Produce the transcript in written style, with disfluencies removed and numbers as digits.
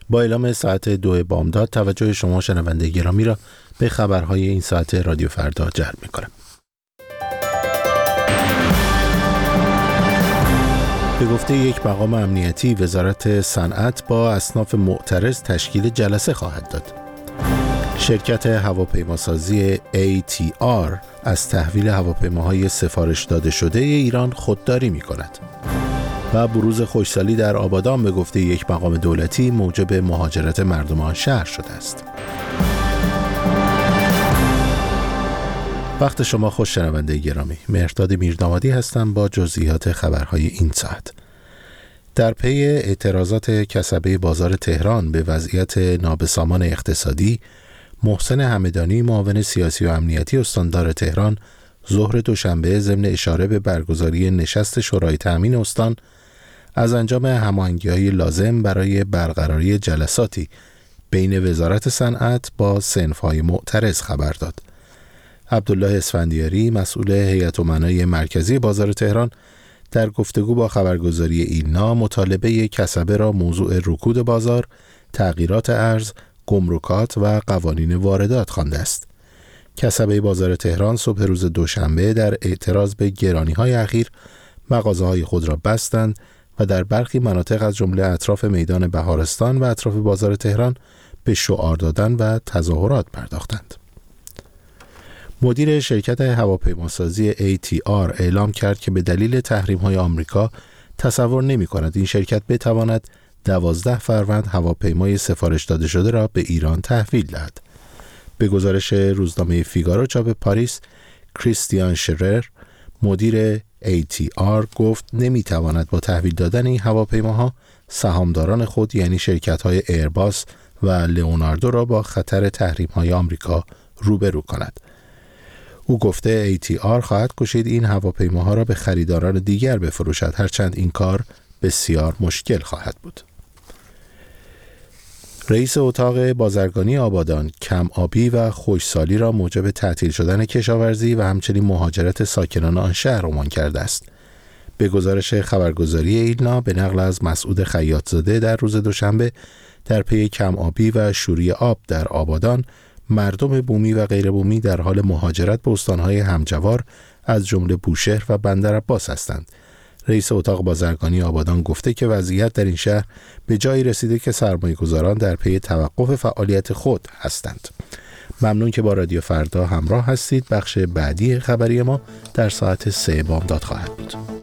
با اعلام ساعت 2 بامداد توجه شما شنونده گرامی را به خبرهای این ساعت رادیو فردا جلب می‌کنم. به گفته یک مقام امنیتی، وزارت صنعت با اصناف معترض تشکیل جلسه خواهد داد. شرکت هواپیماسازی ATR از تحویل هواپیماهای سفارش داده شده ایران خودداری می‌کند. و بروز خشکسالی در آبادان به گفته یک مقام دولتی موجب مهاجرت مردم آن شهر شده است. وقت شما خوش شنونده گرامی. مهرداد میردامادی هستم با جزئیات خبرهای این ساعت. در پی اعتراضات کسبه بازار تهران به وضعیت نابسامان اقتصادی، محسن همدانی معاون سیاسی و امنیتی استاندار تهران ظهر دوشنبه ضمن اشاره به برگزاری نشست شورای تامین استان از انجام هماهنگی‌های لازم برای برقراری جلساتی بین وزارت صنعت با صنف‌های معترض خبر داد. عبدالله اسفندیاری مسئول هیئت امنای مرکزی بازار تهران در گفتگو با خبرگزاری ایلنا مطالبه کسبه را موضوع رکود بازار، تغییرات ارز، گمرکات و قوانین واردات خوانده است. کسبه بازار تهران صبح روز دوشنبه در اعتراض به گرانی‌های اخیر مغازه‌های خود را بستند و در برخی مناطق از جمله اطراف میدان بهارستان و اطراف بازار تهران به شعار دادن و تظاهرات پرداختند. مدیر شرکت هواپیماسازی ATR اعلام کرد که به دلیل تحریم‌های آمریکا تصور نمی‌کند این شرکت بتواند 12 فروند هواپیمای سفارش داده شده را به ایران تحویل دهد. به گزارش روزنامه فیگارو چاپ پاریس، کریستیان شرر مدیر ATR گفت نمی‌تواند با تحویل دادن این هواپیماها سهامداران خود یعنی شرکت‌های ایرباس و لئوناردو را با خطر تحریم‌های آمریکا روبرو کند. او گفته ATR خواهد کوشید این هواپیماها را به خریداران دیگر بفروشد، هرچند این کار بسیار مشکل خواهد بود. رئیس اتاق بازرگانی آبادان کم آبی و خشکسالی را موجب تعطیل شدن کشاورزی و همچنین مهاجرت ساکنان آن شهر عنوان کرده است. به گزارش خبرگزاری ایلنا به نقل از مسعود خیاط‌زاده در روز دوشنبه در پی کم آبی و شوری آب در آبادان، مردم بومی و غیر بومی در حال مهاجرت به استان‌های همجوار از جمله بوشهر و بندرعباس هستند. رئیس اتاق بازرگانی آبادان گفته که وضعیت در این شهر به جایی رسیده که سرمایه‌گذاران در پی توقف فعالیت خود هستند. ممنون که با رادیو فردا همراه هستید. بخش بعدی خبری ما در ساعت 3 بامداد خواهد بود.